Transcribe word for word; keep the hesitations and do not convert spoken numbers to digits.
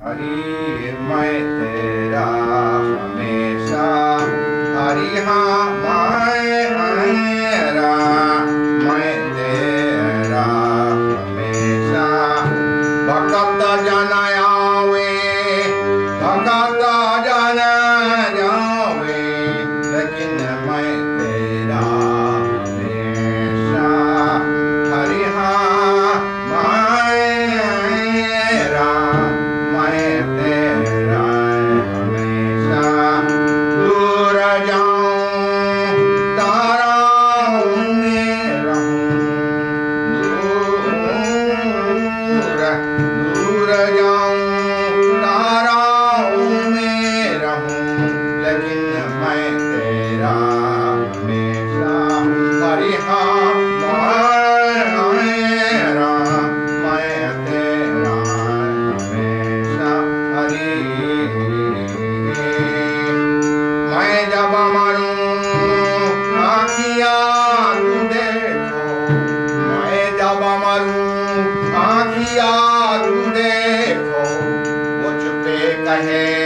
हरि मैं तेरा हमेशा, हरि हाँ मैं तेरा, मैं तेरा हमेशा। भक्त जन आवे, भक्त जन जावे, लेकिन मैं तेरा हमेशा, हरि हाँ मेरा, मैं तेरा हमेशा। दूर जाऊं ताराओं में रहूं, दूर दूर जाऊं ताराओं में रहूं, लेकिन मैं तेरा हमेशा, हरि हाँ मेरा, मैं तेरा हमेशा, हरि। मैं जब मरूं आँखियाँ तू देखो, मैं जब मरूं आँखियाँ तू देखो, मुझ पे कहे